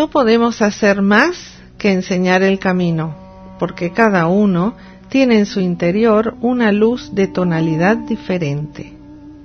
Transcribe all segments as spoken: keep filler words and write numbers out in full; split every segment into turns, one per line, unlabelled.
No podemos hacer más que enseñar el camino, porque cada uno tiene en su interior una luz de tonalidad diferente.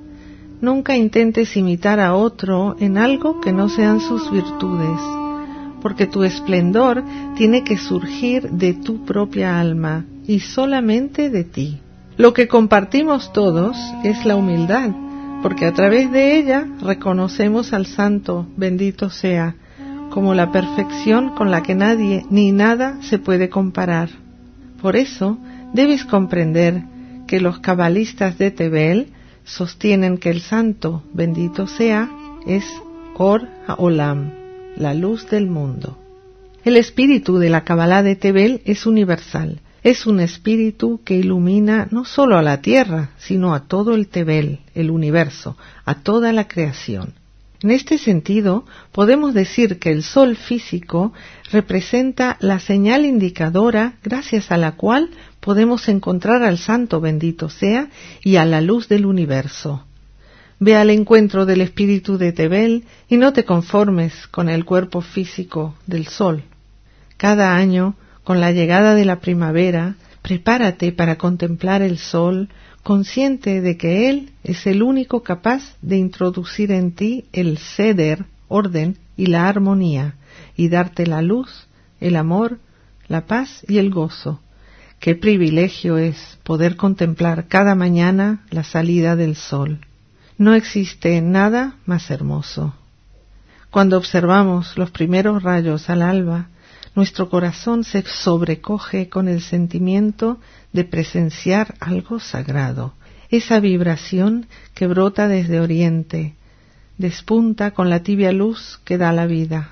Nunca intentes imitar a otro en algo que no sean sus virtudes, porque tu esplendor tiene que surgir de tu propia alma y solamente de ti. Lo que compartimos todos es la humildad, porque a través de ella reconocemos al Santo, bendito sea, como la perfección con la que nadie ni nada se puede comparar. Por eso debes comprender que los cabalistas de Tebel sostienen que el Santo, bendito sea, es Or HaOlam, la luz del mundo. El espíritu de la Cabalá de Tebel es universal. Es un espíritu que ilumina no solo a la tierra, sino a todo el Tebel, el universo, a toda la creación. En este sentido, podemos decir que el sol físico representa la señal indicadora gracias a la cual podemos encontrar al Santo, bendito sea, y a la luz del universo. Ve al encuentro del espíritu de Tebel y no te conformes con el cuerpo físico del sol. Cada año, con la llegada de la primavera, prepárate para contemplar el sol, consciente de que él es el único capaz de introducir en ti el ceder, orden y la armonía, y darte la luz, el amor, la paz y el gozo. Qué privilegio es poder contemplar cada mañana la salida del sol. No existe nada más hermoso. Cuando observamos los primeros rayos al alba, nuestro corazón se sobrecoge con el sentimiento de presenciar algo sagrado. Esa vibración que brota desde Oriente, despunta con la tibia luz que da la vida.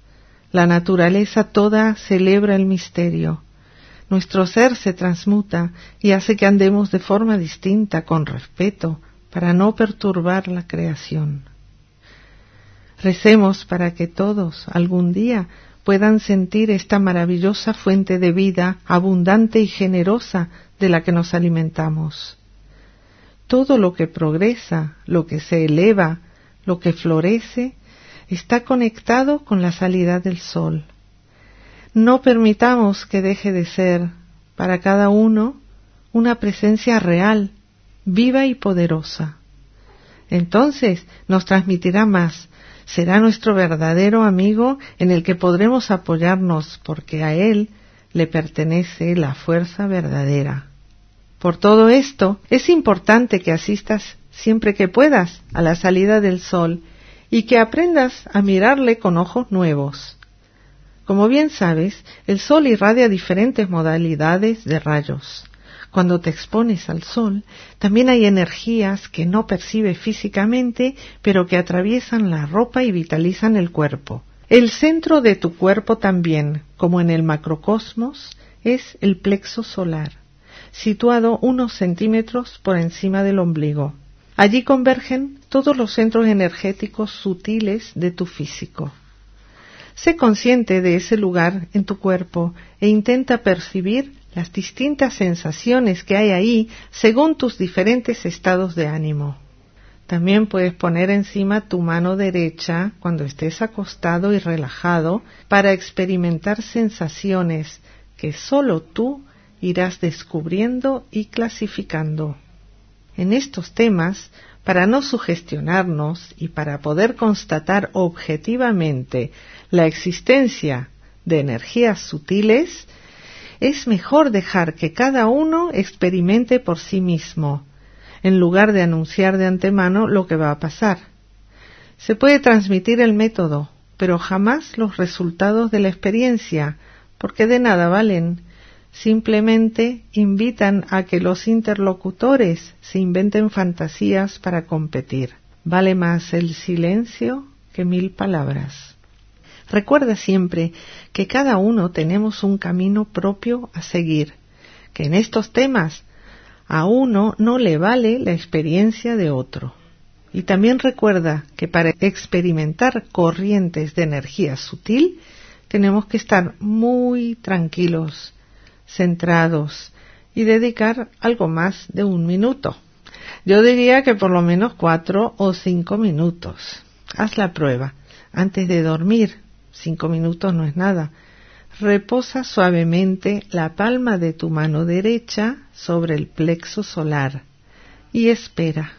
La naturaleza toda celebra el misterio. Nuestro ser se transmuta y hace que andemos de forma distinta, con respeto, para no perturbar la creación. Recemos para que todos, algún día, puedan sentir esta maravillosa fuente de vida abundante y generosa de la que nos alimentamos. Todo lo que progresa, lo que se eleva, lo que florece, está conectado con la salida del sol. No permitamos que deje de ser, para cada uno, una presencia real, viva y poderosa. Entonces nos transmitirá más. Será nuestro verdadero amigo en el que podremos apoyarnos, porque a él le pertenece la fuerza verdadera. Por todo esto, es importante que asistas siempre que puedas a la salida del sol y que aprendas a mirarle con ojos nuevos. Como bien sabes, el sol irradia diferentes modalidades de rayos. Cuando te expones al sol, también hay energías que no percibes físicamente, pero que atraviesan la ropa y vitalizan el cuerpo. El centro de tu cuerpo también, como en el macrocosmos, es el plexo solar, situado unos centímetros por encima del ombligo. Allí convergen todos los centros energéticos sutiles de tu físico. Sé consciente de ese lugar en tu cuerpo e intenta percibir las distintas sensaciones que hay ahí según tus diferentes estados de ánimo. También puedes poner encima tu mano derecha cuando estés acostado y relajado para experimentar sensaciones que solo tú irás descubriendo y clasificando. En estos temas, para no sugestionarnos y para poder constatar objetivamente la existencia de energías sutiles, es mejor dejar que cada uno experimente por sí mismo, en lugar de anunciar de antemano lo que va a pasar. Se puede transmitir el método, pero jamás los resultados de la experiencia, porque de nada valen. Simplemente invitan a que los interlocutores se inventen fantasías para competir. Vale más el silencio que mil palabras. Recuerda siempre que cada uno tenemos un camino propio a seguir, que en estos temas a uno no le vale la experiencia de otro. Y también recuerda que para experimentar corrientes de energía sutil tenemos que estar muy tranquilos, centrados y dedicar algo más de un minuto. Yo diría que por lo menos cuatro o cinco minutos. Haz la prueba antes de dormir. cinco minutos no es nada. Reposa suavemente la palma de tu mano derecha sobre el plexo solar y espera.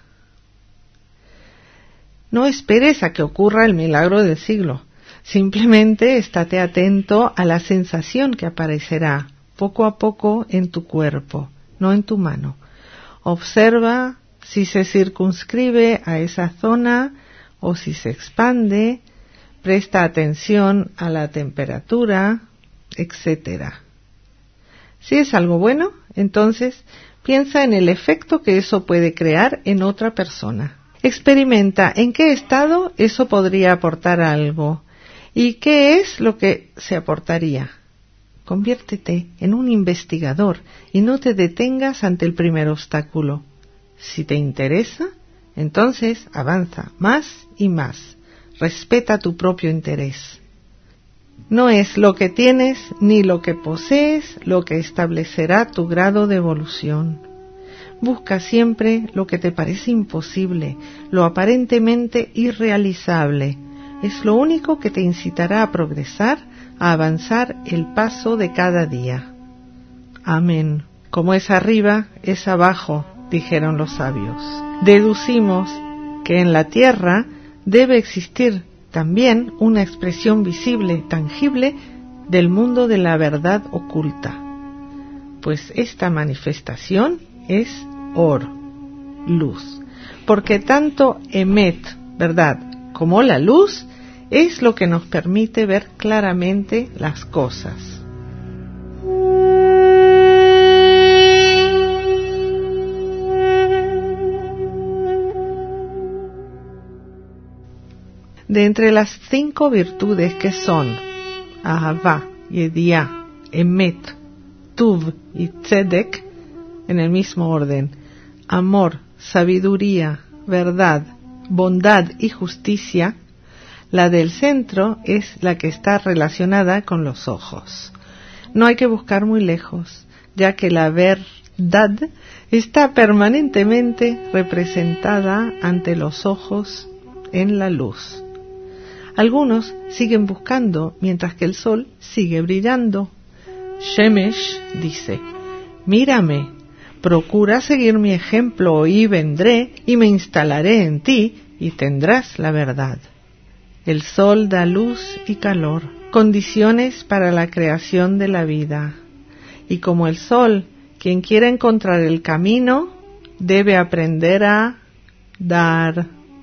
No esperes a que ocurra el milagro del siglo. Simplemente estate atento a la sensación que aparecerá poco a poco en tu cuerpo, no en tu mano. Observa si se circunscribe a esa zona o si se expande. Presta atención a la temperatura, etcétera. Si es algo bueno, entonces piensa en el efecto que eso puede crear en otra persona. Experimenta en qué estado eso podría aportar algo y qué es lo que se aportaría. Conviértete en un investigador y no te detengas ante el primer obstáculo. Si te interesa, entonces avanza más y más. Respeta tu propio interés. No es lo que tienes ni lo que posees lo que establecerá tu grado de evolución. Busca siempre lo que te parece imposible, lo aparentemente irrealizable. Es lo único que te incitará a progresar, a avanzar el paso de cada día. Amén. Como es arriba, es abajo, dijeron los sabios. Deducimos que en la tierra debe existir también una expresión visible, tangible, del mundo de la verdad oculta. Pues esta manifestación es Or, luz. Porque tanto Emet, verdad, como la luz, es lo que nos permite ver claramente las cosas. De entre las cinco virtudes que son Ahavá, Yediá, Emet, Tuv y Tzedek, en el mismo orden, amor, sabiduría, verdad, bondad y justicia, la del centro es la que está relacionada con los ojos. No hay que buscar muy lejos, ya que la verdad está permanentemente representada ante los ojos en la luz. Algunos siguen buscando mientras que el sol sigue brillando. Shemesh dice: mírame, procura seguir mi ejemplo y vendré y me instalaré en ti y tendrás la verdad. El sol da luz y calor, condiciones para la creación de la vida. Y como el sol, quien quiera encontrar el camino, debe aprender a dar.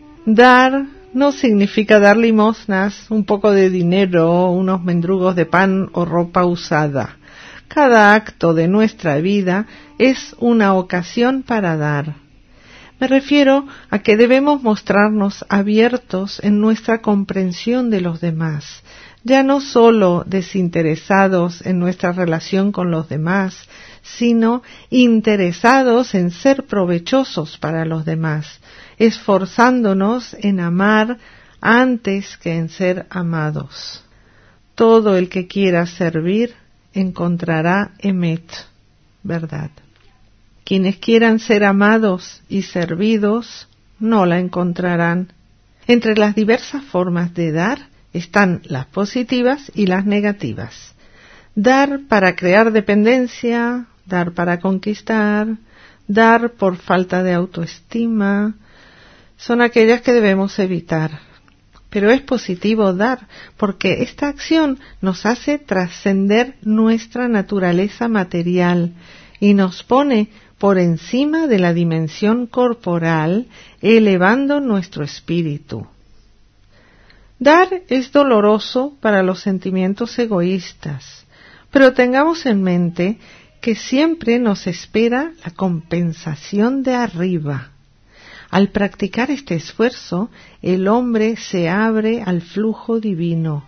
Dar no significa dar limosnas, un poco de dinero, unos mendrugos de pan o ropa usada. Cada acto de nuestra vida es una ocasión para dar. Me refiero a que debemos mostrarnos abiertos en nuestra comprensión de los demás, ya no solo desinteresados en nuestra relación con los demás, sino interesados en ser provechosos para los demás, esforzándonos en amar antes que en ser amados. Todo el que quiera servir encontrará Emet, verdad. Quienes quieran ser amados y servidos no la encontrarán. Entre las diversas formas de dar están las positivas y las negativas. Dar para crear dependencia, dar para conquistar, dar por falta de autoestima, son aquellas que debemos evitar. Pero es positivo dar, porque esta acción nos hace trascender nuestra naturaleza material y nos pone por encima de la dimensión corporal, elevando nuestro espíritu. Dar es doloroso para los sentimientos egoístas, pero tengamos en mente que siempre nos espera la compensación de arriba. Al practicar este esfuerzo, el hombre se abre al flujo divino.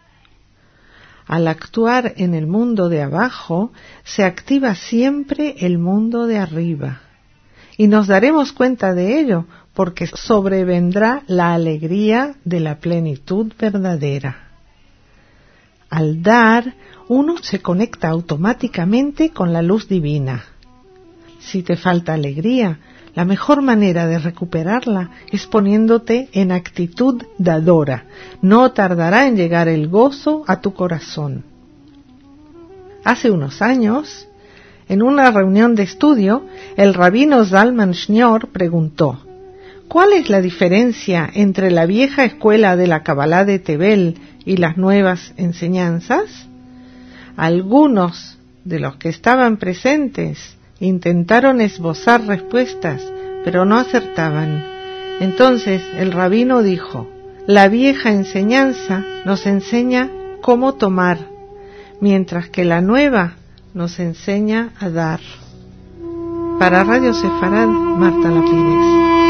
Al actuar en el mundo de abajo, se activa siempre el mundo de arriba. Y nos daremos cuenta de ello, porque sobrevendrá la alegría de la plenitud verdadera. Al dar, uno se conecta automáticamente con la luz divina. Si te falta alegría, la mejor manera de recuperarla es poniéndote en actitud dadora. No tardará en llegar el gozo a tu corazón. Hace unos años, en una reunión de estudio, el rabino Zalman Shneur preguntó: ¿cuál es la diferencia entre la vieja escuela de la Kabbalah de Tebel y las nuevas enseñanzas? Algunos de los que estaban presentes intentaron esbozar respuestas, pero no acertaban. Entonces el rabino dijo: la vieja enseñanza nos enseña cómo tomar, mientras que la nueva nos enseña a dar. Para Radio Sefarad, Marta Lapines.